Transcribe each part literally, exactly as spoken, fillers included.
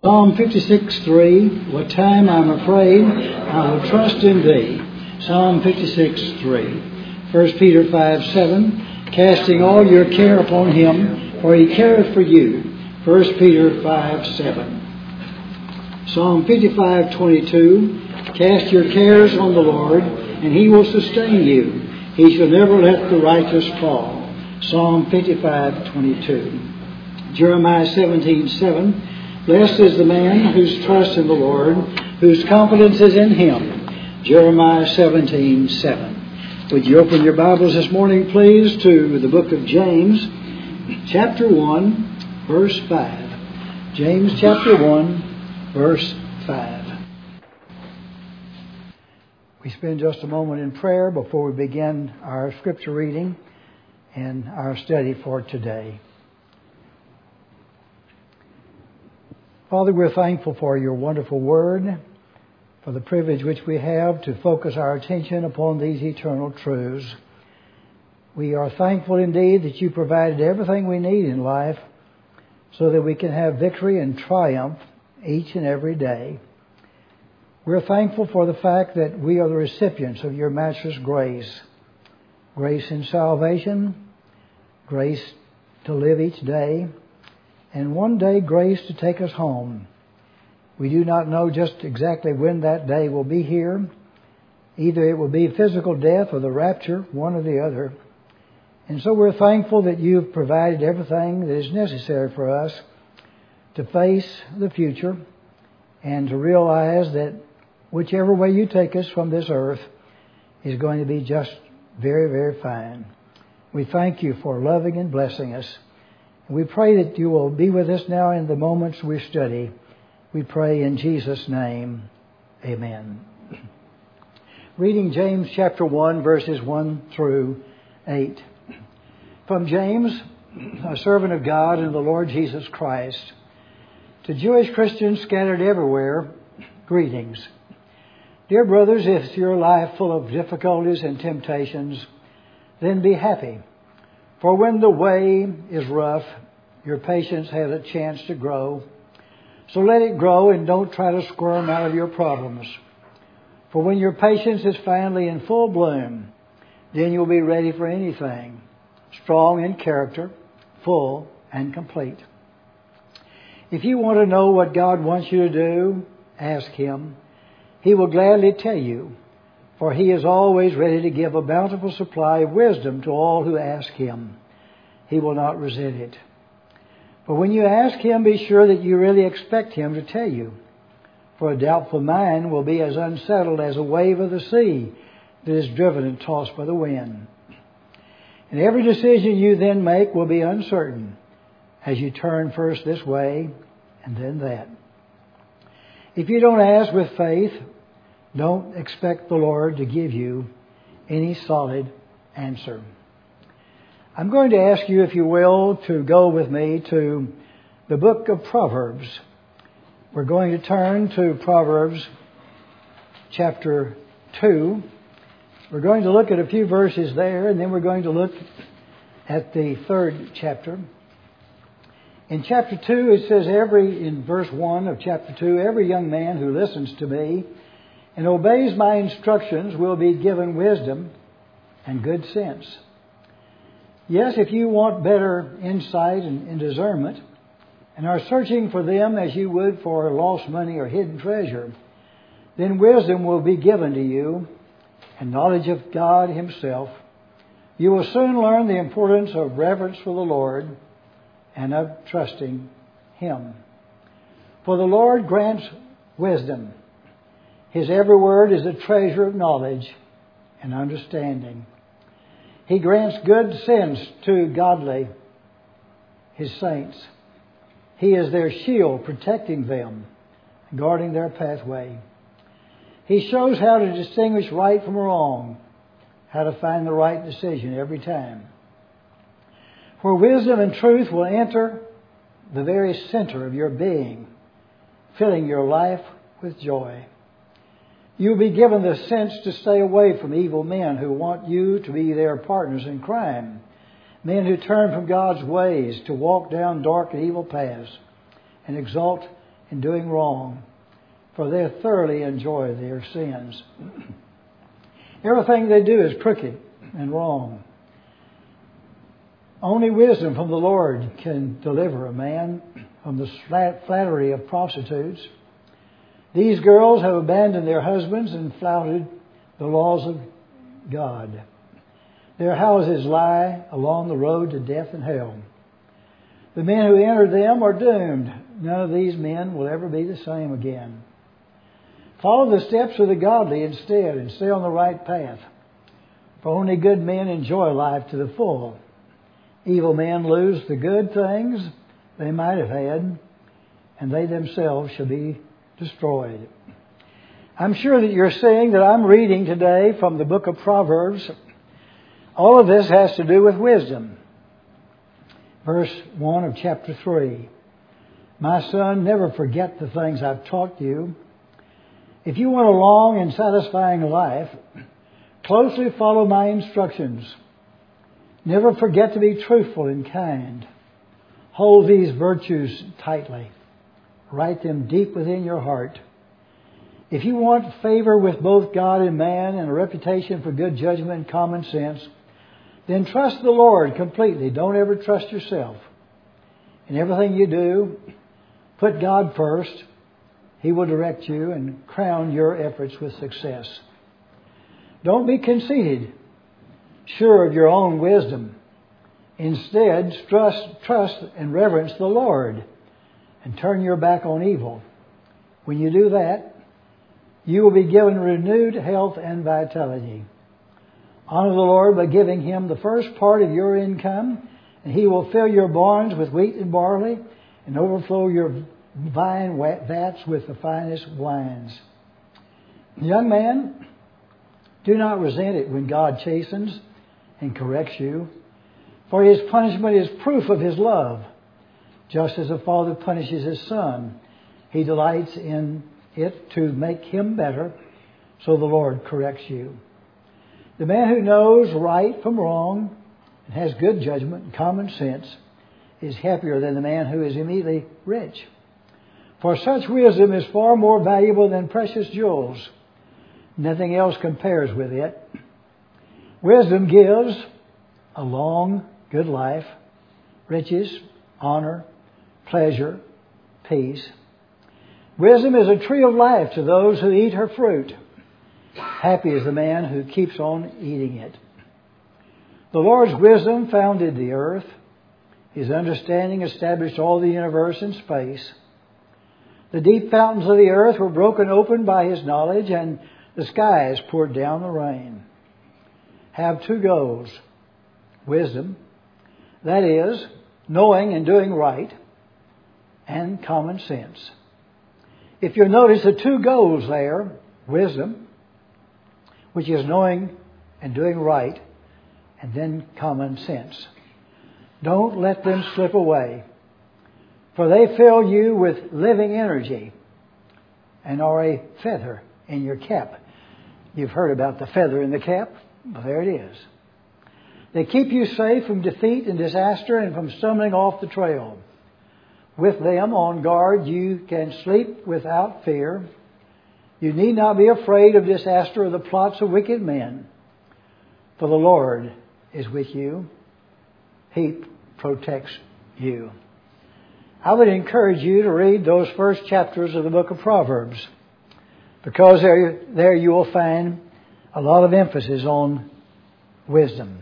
Psalm fifty-six three, what time I'm afraid, I will trust in thee. Psalm fifty-six three. First Peter five seven, casting all your care upon him, for he careth for you. First Peter five seven. Psalm fifty-five twenty-two, cast your cares on the Lord, and he will sustain you. He shall never let the righteous fall. Psalm fifty-five twenty-two. Jeremiah seventeen seven, blessed is the man whose trust in the Lord, whose confidence is in him. Jeremiah seventeen seven. Would you open your Bibles this morning, please, to the book of James, chapter one, verse five. James chapter one, verse five. We spend just a moment in prayer before we begin our scripture reading and our study for today. Father, we're thankful for your wonderful word, for the privilege which we have to focus our attention upon these eternal truths. We are thankful indeed that you provided everything we need in life so that we can have victory and triumph each and every day. We're thankful for the fact that we are the recipients of your matchless grace. Grace in salvation, grace to live each day, and one day grace to take us home. We do not know just exactly when that day will be here. Either it will be physical death or the rapture, one or the other. And so we're thankful that you've provided everything that is necessary for us to face the future and to realize that whichever way you take us from this earth is going to be just very, very fine. We thank you for loving and blessing us. We pray that you will be with us now in the moments we study. We pray in Jesus' name. Amen. Reading James chapter one, verses one through eight. From James, a servant of God and the Lord Jesus Christ, to Jewish Christians scattered everywhere, greetings. Dear brothers, if your life full of difficulties and temptations, then be happy. For when the way is rough, your patience has a chance to grow. So let it grow and don't try to squirm out of your problems. For when your patience is finally in full bloom, then you'll be ready for anything, strong in character, full and complete. If you want to know what God wants you to do, ask Him. He will gladly tell you, for He is always ready to give a bountiful supply of wisdom to all who ask Him. He will not resent it. But when you ask Him, be sure that you really expect Him to tell you. For a doubtful mind will be as unsettled as a wave of the sea that is driven and tossed by the wind. And every decision you then make will be uncertain as you turn first this way and then that. If you don't ask with faith, don't expect the Lord to give you any solid answer. I'm going to ask you, if you will, to go with me to the book of Proverbs. We're going to turn to Proverbs chapter two. We're going to look at a few verses there, and then we're going to look at the third chapter. In chapter two, it says, every, in verse one of chapter two, every young man who listens to me and obeys my instructions will be given wisdom and good sense. Yes, if you want better insight and, and discernment and are searching for them as you would for lost money or hidden treasure, then wisdom will be given to you and knowledge of God Himself. You will soon learn the importance of reverence for the Lord and of trusting Him. For the Lord grants wisdom. His every word is a treasure of knowledge and understanding. He grants good sense to godly, His saints. He is their shield, protecting them, guarding their pathway. He shows how to distinguish right from wrong, how to find the right decision every time. For wisdom and truth will enter the very center of your being, filling your life with joy. You'll be given the sense to stay away from evil men who want you to be their partners in crime. Men who turn from God's ways to walk down dark and evil paths and exalt and doing wrong, for they thoroughly enjoy their sins. Everything they do is crooked and wrong. Only wisdom from the Lord can deliver a man from the flattery of prostitutes. These girls have abandoned their husbands and flouted the laws of God. Their houses lie along the road to death and hell. The men who enter them are doomed. None of these men will ever be the same again. Follow the steps of the godly instead and stay on the right path. For only good men enjoy life to the full. Evil men lose the good things they might have had, and they themselves shall be destroyed. I'm sure that you're seeing that I'm reading today from the book of Proverbs. All of this has to do with wisdom. Verse one of chapter three. My son, never forget the things I've taught you. If you want a long and satisfying life, closely follow my instructions. Never forget to be truthful and kind. Hold these virtues tightly. Write them deep within your heart. If you want favor with both God and man and a reputation for good judgment and common sense, then trust the Lord completely. Don't ever trust yourself. In everything you do, put God first. He will direct you and crown your efforts with success. Don't be conceited, sure of your own wisdom. Instead, trust, trust and reverence the Lord and turn your back on evil. When you do that, you will be given renewed health and vitality. Honor the Lord by giving Him the first part of your income, and He will fill your barns with wheat and barley and overflow your vine vats with the finest wines. Young man, do not resent it when God chastens and corrects you, for His punishment is proof of His love. Just as a father punishes his son, He delights in it to make him better, so the Lord corrects you. The man who knows right from wrong and has good judgment and common sense is happier than the man who is immediately rich. For such wisdom is far more valuable than precious jewels. Nothing else compares with it. Wisdom gives a long, good life, riches, honor, pleasure, peace. Wisdom is a tree of life to those who eat her fruit. Happy is the man who keeps on eating it. The Lord's wisdom founded the earth. His understanding established all the universe in space. The deep fountains of the earth were broken open by His knowledge, and the skies poured down the rain. Have two goals. Wisdom, that is, knowing and doing right, and common sense. If you notice the two goals there, wisdom, which is knowing and doing right, and then common sense. Don't let them slip away, for they fill you with living energy and are a feather in your cap. You've heard about the feather in the cap? Well, there it is. They keep you safe from defeat and disaster and from stumbling off the trail. With them on guard, you can sleep without fear. You need not be afraid of disaster or the plots of wicked men, for the Lord is with you. He protects you. I would encourage you to read those first chapters of the book of Proverbs, because there, there you will find a lot of emphasis on wisdom.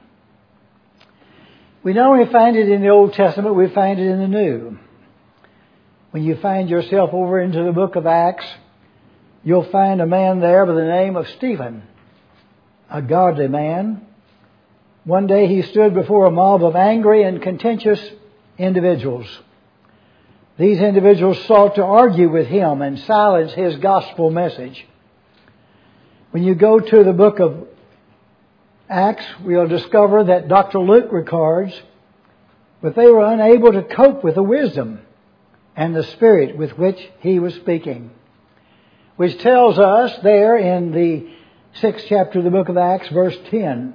We not only find it in the Old Testament, we find it in the New. When you find yourself over into the book of Acts, you'll find a man there by the name of Stephen, a godly man. One day he stood before a mob of angry and contentious individuals. These individuals sought to argue with him and silence his gospel message. When you go to the book of Acts, we'll discover that Doctor Luke records, but they were unable to cope with the wisdom and the spirit with which he was speaking, which tells us there in the sixth chapter of the book of Acts, verse ten,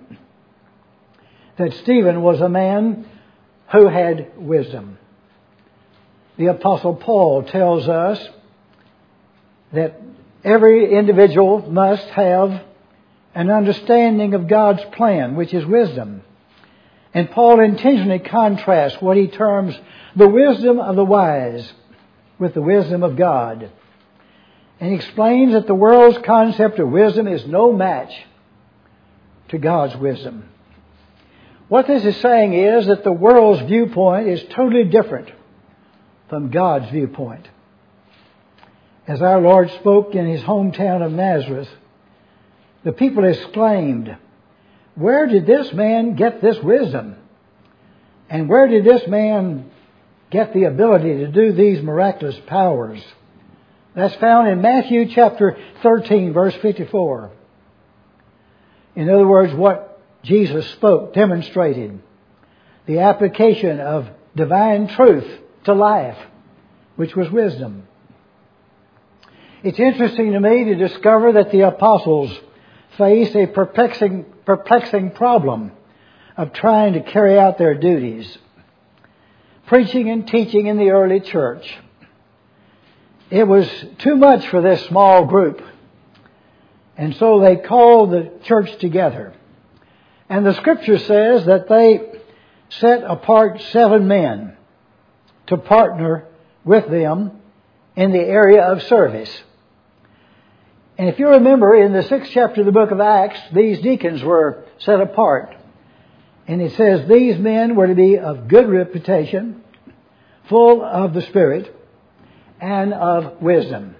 that Stephen was a man who had wisdom. the Apostle Paul tells us that every individual must have an understanding of God's plan, which is wisdom. And Paul intentionally contrasts what he terms the wisdom of the wise with the wisdom of God. And he explains that the world's concept of wisdom is no match to God's wisdom. What this is saying is that the world's viewpoint is totally different from God's viewpoint. As our Lord spoke in His hometown of Nazareth, the people exclaimed, "Where did this man get this wisdom? And where did this man get the ability to do these miraculous powers?" That's found in Matthew chapter thirteen, verse fifty-four. In other words, what Jesus spoke demonstrated the application of divine truth to life, which was wisdom. It's interesting to me to discover that the apostles faced a perplexing, perplexing problem of trying to carry out their duties. Preaching and teaching in the early church. It was too much for this small group. And so they called the church together. And the Scripture says that they set apart seven men to partner with them in the area of service. And if you remember, in the sixth chapter of the book of Acts, these deacons were set apart. And it says these men were to be of good reputation, full of the Spirit, and of wisdom.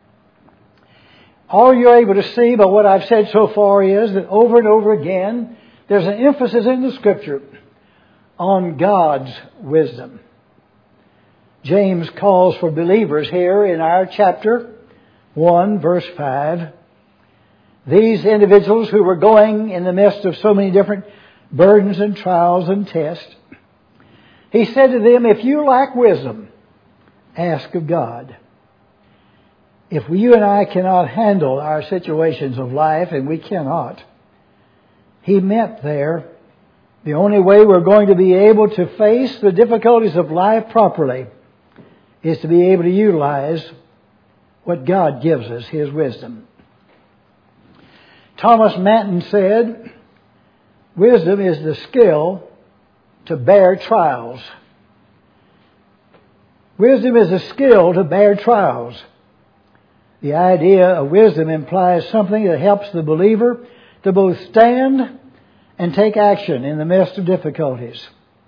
All you're able to see by what I've said so far is that over and over again, there's an emphasis in the Scripture on God's wisdom. James calls for believers here in our chapter one, verse five. These individuals who were going in the midst of so many different burdens and trials and tests, he said to them, "If you lack wisdom, ask of God." If you and I cannot handle our situations of life, and we cannot, he meant there the only way we're going to be able to face the difficulties of life properly is to be able to utilize what God gives us, His wisdom. Thomas Manton said, "Wisdom is the skill to bear trials." Wisdom is a skill to bear trials. The idea of wisdom implies something that helps the believer to both stand and take action in the midst of difficulties.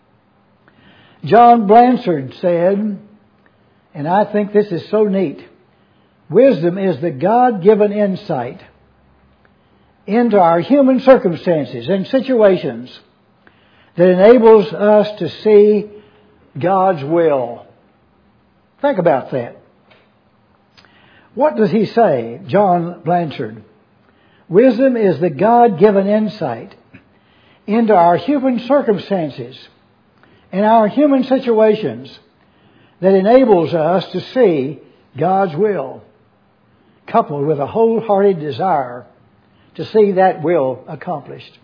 John Blanchard said, and I think this is so neat, wisdom is the God-given insight into our human circumstances and situations that enables us to see God's will. Think about that. What does he say, John Blanchard? Wisdom is the God-given insight into our human circumstances and our human situations that enables us to see God's will, coupled with a wholehearted desire to see that will accomplished.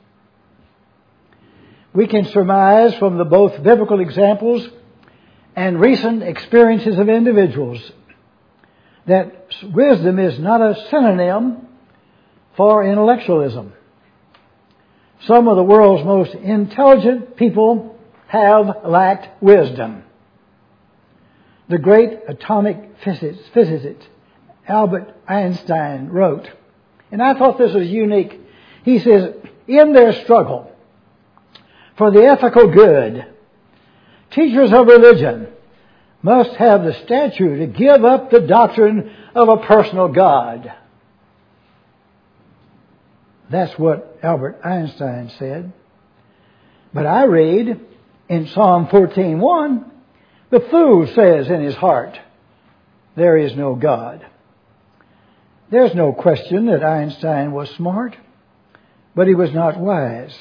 We can surmise from the both biblical examples and recent experiences of individuals that wisdom is not a synonym for intellectualism. Some of the world's most intelligent people have lacked wisdom. The great atomic physicist Albert Einstein wrote, and I thought this was unique. He says, in their struggle for the ethical good, teachers of religion must have the stature to give up the doctrine of a personal God. That's what Albert Einstein said. But I read in Psalm fourteen one, the fool says in his heart, there is no God. There's no question that Einstein was smart, but he was not wise.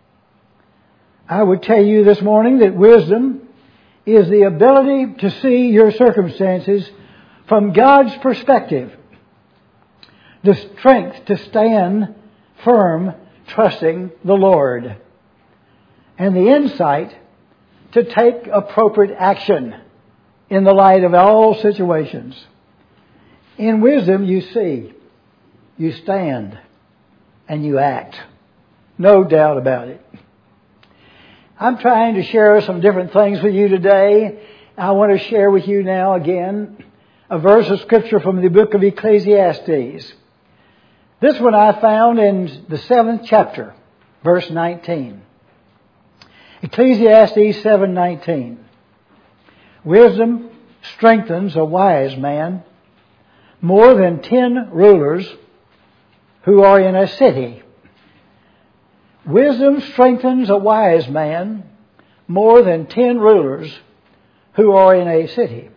I would tell you this morning that wisdom is the ability to see your circumstances from God's perspective. The strength to stand firm, trusting the Lord. And the insight to take appropriate action in the light of all situations. In wisdom you see, you stand, and you act. No doubt about it. I'm trying to share some different things with you today. I want to share with you now again a verse of Scripture from the book of Ecclesiastes. This one I found in the seventh chapter, verse nineteen. Ecclesiastes seven nineteen. Wisdom strengthens a wise man more than ten rulers who are in a city. Wisdom strengthens a wise man more than ten rulers who are in a city.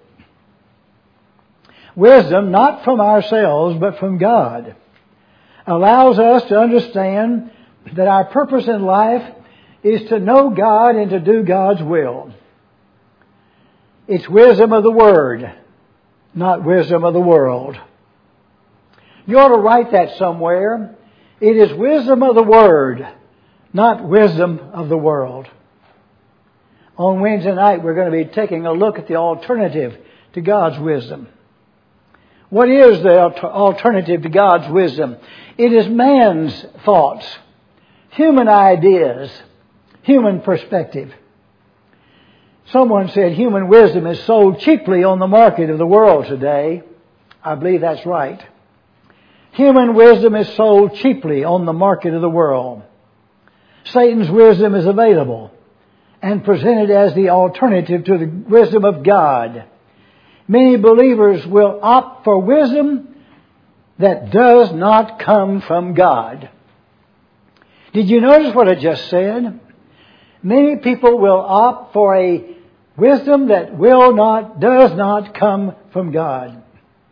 Wisdom, not from ourselves, but from God, allows us to understand that our purpose in life is to know God and to do God's will. It's wisdom of the Word, not wisdom of the world. You ought to write that somewhere. It is wisdom of the Word, not wisdom of the world. On Wednesday night, we're going to be taking a look at the alternative to God's wisdom. What is the alternative to God's wisdom? It is man's thoughts, human ideas, human perspective. Someone said human wisdom is sold cheaply on the market of the world today. I believe that's right. Human wisdom is sold cheaply on the market of the world. Satan's wisdom is available and presented as the alternative to the wisdom of God. Many believers will opt for wisdom that does not come from God. Did you notice what I just said? Many people will opt for a wisdom that will not, does not come from God.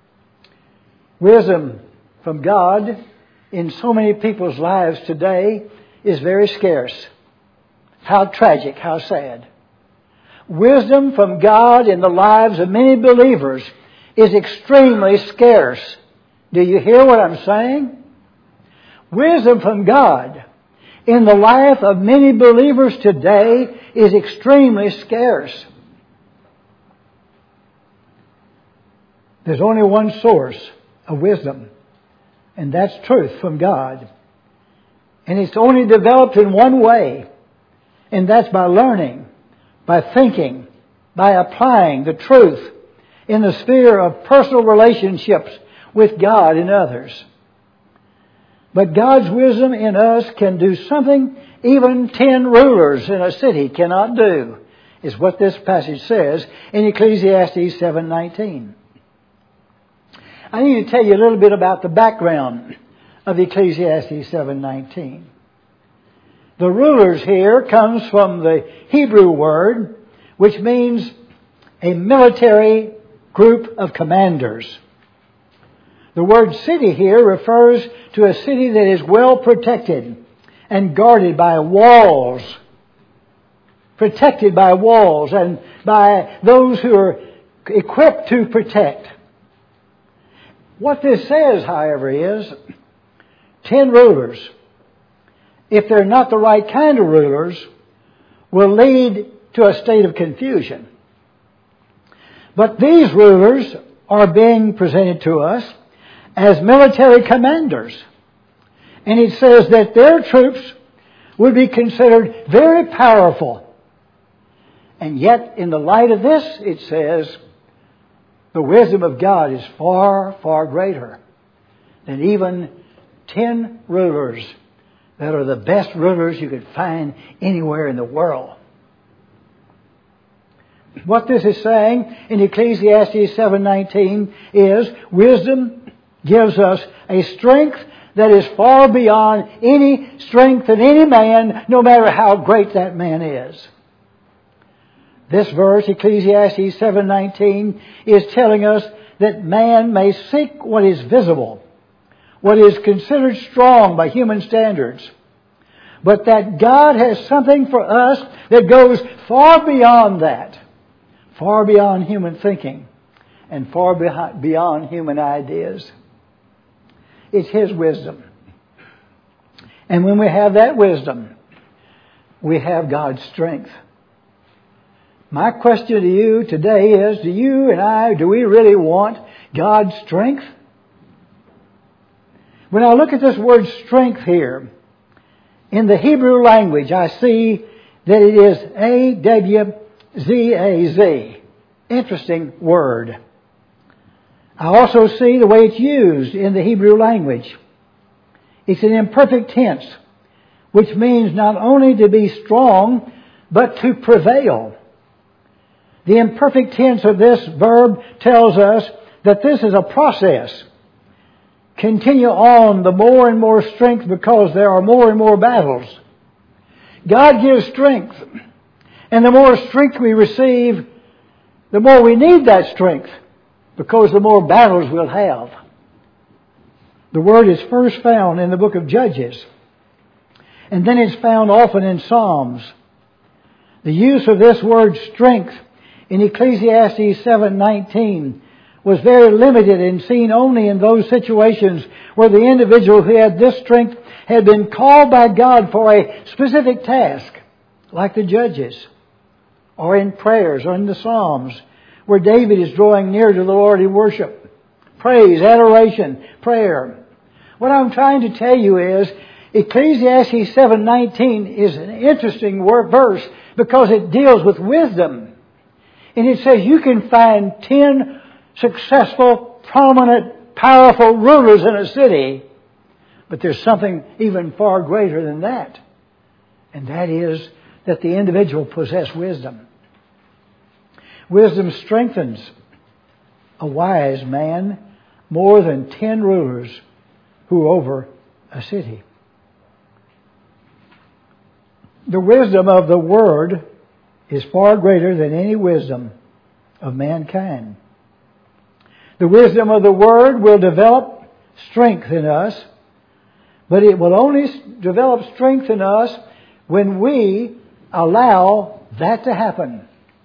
Wisdom from God in so many people's lives today is very scarce. How tragic, how sad. Wisdom from God in the lives of many believers is extremely scarce. Do you hear what I'm saying? Wisdom from God in the life of many believers today is extremely scarce. There's only one source of wisdom, and that's truth from God. And it's only developed in one way, and that's by learning, by thinking, by applying the truth in the sphere of personal relationships with God and others. But God's wisdom in us can do something even ten rulers in a city cannot do, is what this passage says in Ecclesiastes seven nineteen. I need to tell you a little bit about the background of Ecclesiastes seven nineteen. The rulers here comes from the Hebrew word, which means a military group of commanders. The word city here refers to a city that is well protected and guarded by walls. Protected by walls and by those who are equipped to protect. What this says, however, is ten rulers, if they're not the right kind of rulers, will lead to a state of confusion. But these rulers are being presented to us as military commanders. And it says that their troops would be considered very powerful. And yet, in the light of this, it says, the wisdom of God is far, far greater than even ten rulers that are the best rulers you could find anywhere in the world. What this is saying in Ecclesiastes seven nineteen is wisdom gives us a strength that is far beyond any strength in any man, no matter how great that man is. This verse, Ecclesiastes seven nineteen, is telling us that man may seek what is visible, what is considered strong by human standards, but that God has something for us that goes far beyond that, far beyond human thinking, and far beyond human ideas. It's His wisdom. And when we have that wisdom, we have God's strength. My question to you today is, do you and I, do we really want God's strength? When I look at this word strength here, in the Hebrew language, I see that it is A W Z A Z. Interesting word. I also see the way it's used in the Hebrew language. It's an imperfect tense, which means not only to be strong, but to prevail. The imperfect tense of this verb tells us that this is a process. Continue on the more and more strength because there are more and more battles. God gives strength. And the more strength we receive, the more we need that strength because the more battles we'll have. The word is first found in the book of Judges. And then it's found often in Psalms. The use of this word strength in Ecclesiastes seven nineteen was very limited and seen only in those situations where the individual who had this strength had been called by God for a specific task, like the Judges, or in prayers, or in the Psalms, where David is drawing near to the Lord in worship. Praise, adoration, prayer. What I'm trying to tell you is, Ecclesiastes seven nineteen is an interesting verse because it deals with wisdom. And it says you can find ten successful, prominent, powerful rulers in a city, but there's something even far greater than that. And that is that the individual possess wisdom. Wisdom strengthens a wise man more than ten rulers who are over a city. The wisdom of the Word is far greater than any wisdom of mankind. The wisdom of the Word will develop strength in us, but it will only develop strength in us when we allow that to happen.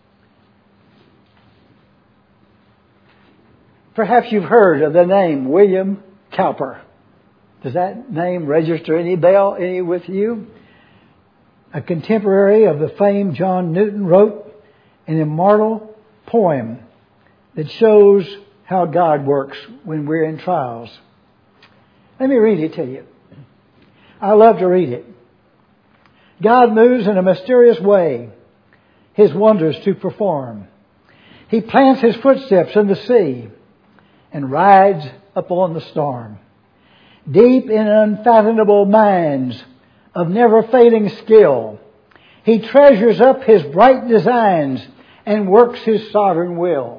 Perhaps you've heard of the name William Cowper. Does that name register any bell any with you? A contemporary of the famed John Newton wrote an immortal poem that shows how God works when we're in trials. Let me read it to you. I love to read it. God moves in a mysterious way, His wonders to perform. He plants His footsteps in the sea and rides upon the storm. Deep in unfathomable minds of never failing skill, He treasures up His bright designs and works His sovereign will.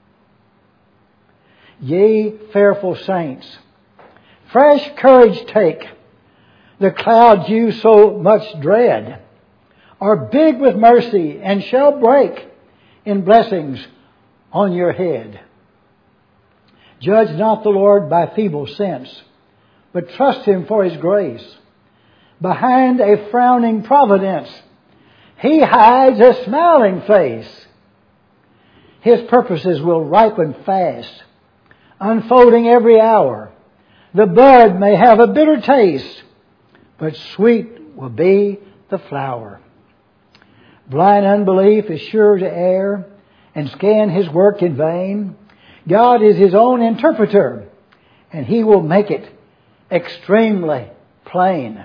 Ye fearful saints, fresh courage take. The clouds you so much dread are big with mercy and shall break in blessings on your head. Judge not the Lord by feeble sense, but trust Him for His grace. Behind a frowning providence, He hides a smiling face. His purposes will ripen fast, unfolding every hour. The bud may have a bitter taste, but sweet will be the flower. Blind unbelief is sure to err and scan His work in vain. God is His own interpreter, and He will make it extremely plain.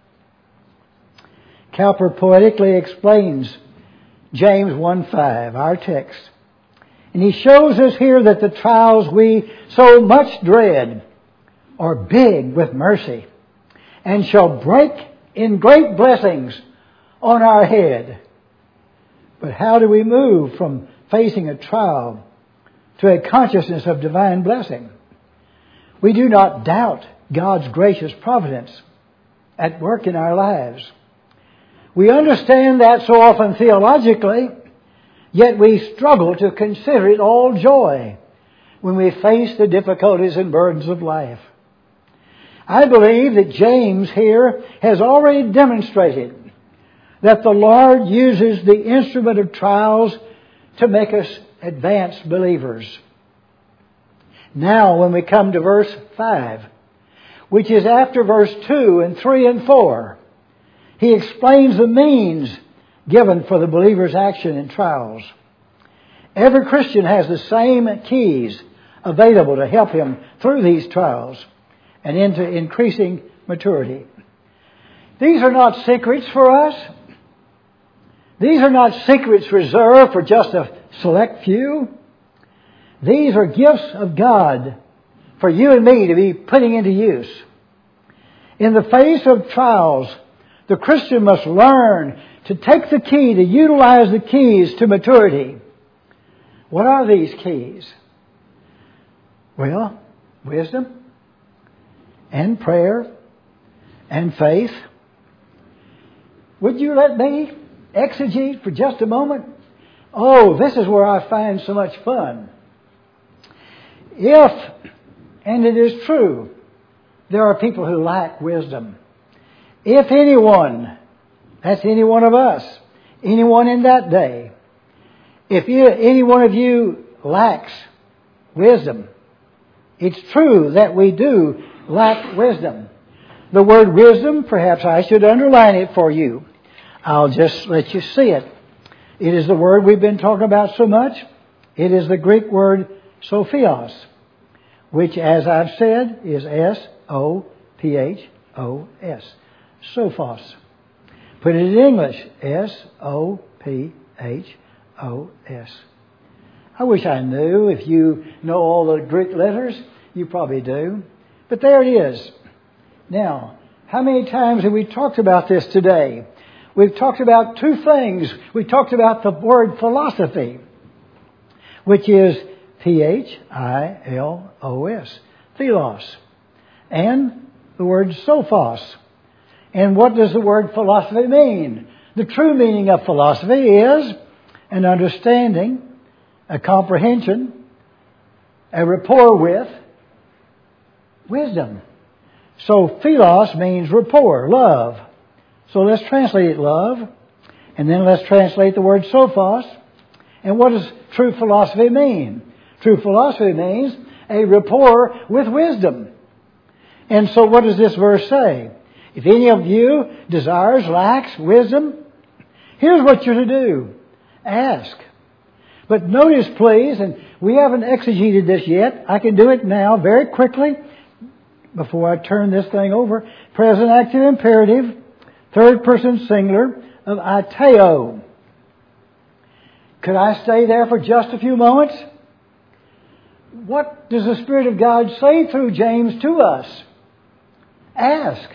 Cowper poetically explains James one five, our text. And he shows us here that the trials we so much dread are big with mercy and shall break in great blessings on our head. But how do we move from facing a trial to a consciousness of divine blessing? We do not doubt God's gracious providence at work in our lives. We understand that so often theologically, yet we struggle to consider it all joy when we face the difficulties and burdens of life. I believe that James here has already demonstrated that the Lord uses the instrument of trials to make us advanced believers. Now when we come to verse five, which is after verse two and three and four, he explains the means given for the believer's action in trials. Every Christian has the same keys available to help him through these trials and into increasing maturity. These are not secrets for us. These are not secrets reserved for just a select few. These are gifts of God for you and me to be putting into use. In the face of trials, the Christian must learn to take the key, to utilize the keys to maturity. What are these keys? Well, wisdom and prayer and faith. Would you let me exegete for just a moment? Oh, this is where I find so much fun. If, and it is true, there are people who lack wisdom. If anyone, that's any one of us, anyone in that day, if you, any one of you lacks wisdom, it's true that we do lack wisdom. The word wisdom, perhaps I should underline it for you. I'll just let you see it. It is the word we've been talking about so much. It is the Greek word sophios, which, as I've said, is S O P H O S. Sophos. Put it in English. S O P H O S. I wish I knew. If you know all the Greek letters, you probably do. But there it is. Now, how many times have we talked about this today? We've talked about two things. We talked about the word philosophy, which is P H I L O S, philos, and the word sophos. And what does the word philosophy mean? The true meaning of philosophy is an understanding, a comprehension, a rapport with wisdom. So philos means rapport, love. So let's translate it love. And then let's translate the word sophos. And what does true philosophy mean? True philosophy means a rapport with wisdom. And so what does this verse say? If any of you desires, lacks wisdom, here's what you're to do. Ask. But notice, please, and we haven't exegeted this yet. I can do it now very quickly before I turn this thing over. Present active imperative, third person singular of aiteo. Could I stay there for just a few moments? What does the Spirit of God say through James to us? Ask.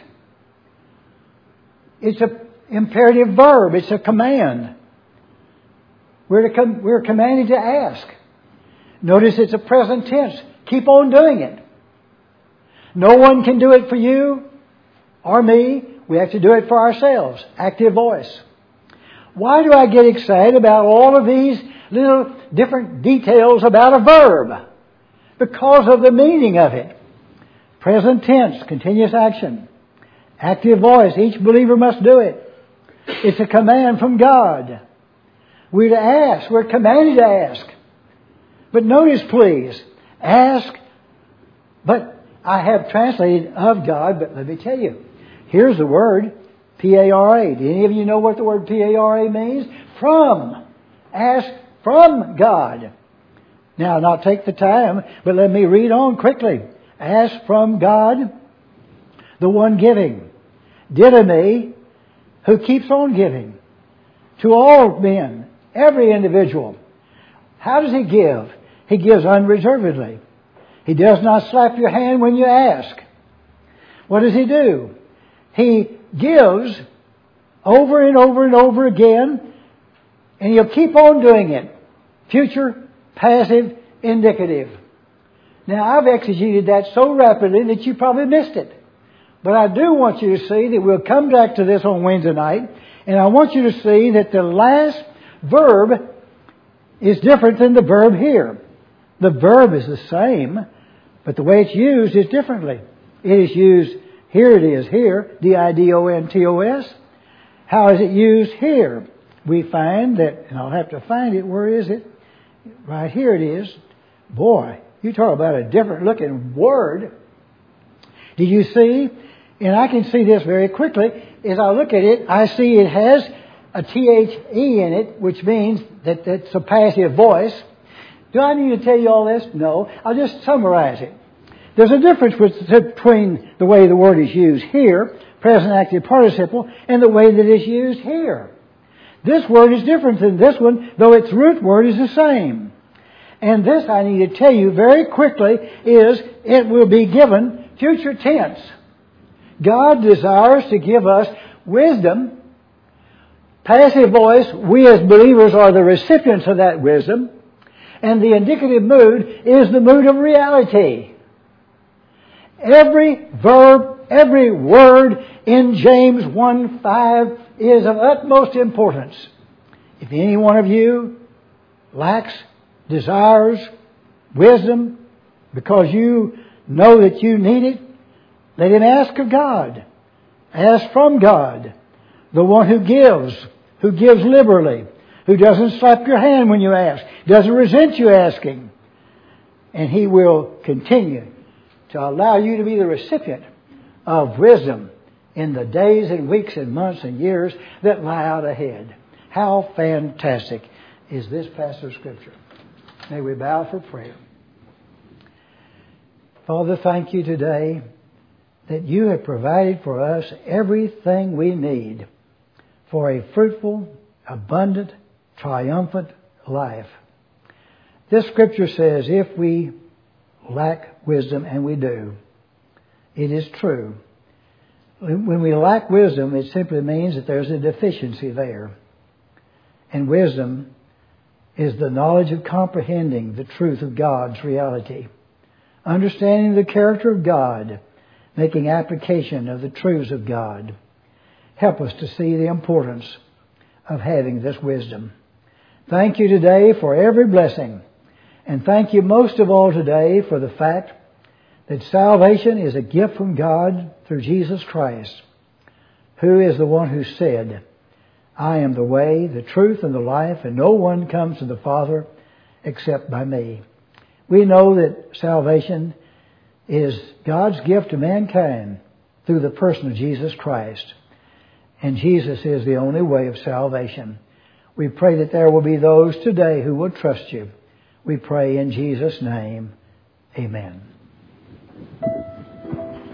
It's an imperative verb. It's a command. We're, to com- we're commanded to ask. Notice it's a present tense. Keep on doing it. No one can do it for you or me. We have to do it for ourselves. Active voice. Why do I get excited about all of these little different details about a verb? Because of the meaning of it. Present tense, continuous action. Active voice, each believer must do it. It's a command from God. We're to ask, we're commanded to ask. But notice please, ask, but I have translated of God, but let me tell you, here's the word, P A R A. Do any of you know what the word P A R A means? From. Ask from God. Now, not take the time, but let me read on quickly. Ask from God, the one giving. Didomi, who keeps on giving. To all men, every individual. How does He give? He gives unreservedly. He does not slap your hand when you ask. What does He do? He gives over and over and over again, and He'll keep on doing it. Future, passive, indicative. Now, I've exegeted that so rapidly that you probably missed it. But I do want you to see that we'll come back to this on Wednesday night, and I want you to see that the last verb is different than the verb here. The verb is the same, but the way it's used is differently. It is used, here it is, here, D I D O N T O S. How is it used here? We find that, and I'll have to find it, where is it? Right here it is. Boy, you talk about a different looking word. Did you see? And I can see this very quickly. As I look at it, I see it has a T H E in it, which means that it's a passive voice. Do I need to tell you all this? No. I'll just summarize it. There's a difference between the way the word is used here, present active participle, and the way that it's used here. This word is different than this one, though its root word is the same. And this, I need to tell you very quickly, is it will be given future tense. God desires to give us wisdom. Passive voice, we as believers are the recipients of that wisdom. And the indicative mood is the mood of reality. Every verb, every word in James one five is of utmost importance. If any one of you lacks, desires wisdom because you know that you need it, let him ask of God. Ask from God, the one who gives, who gives liberally, who doesn't slap your hand when you ask, doesn't resent you asking. And He will continue to allow you to be the recipient of wisdom in the days and weeks and months and years that lie out ahead. How fantastic is this passage of Scripture. May we bow for prayer. Father, thank you today that you have provided for us everything we need for a fruitful, abundant, triumphant life. This Scripture says if we lack wisdom, and we do, it is true. When we lack wisdom, it simply means that there's a deficiency there. And wisdom is the knowledge of comprehending the truth of God's reality, understanding the character of God, making application of the truths of God. Help us to see the importance of having this wisdom. Thank you today for every blessing. And thank you most of all today for the fact that salvation is a gift from God through Jesus Christ, who is the one who said, I am the way, the truth, and the life, and no one comes to the Father except by me. We know that salvation is God's gift to mankind through the person of Jesus Christ. And Jesus is the only way of salvation. We pray that there will be those today who will trust you. We pray in Jesus' name. Amen.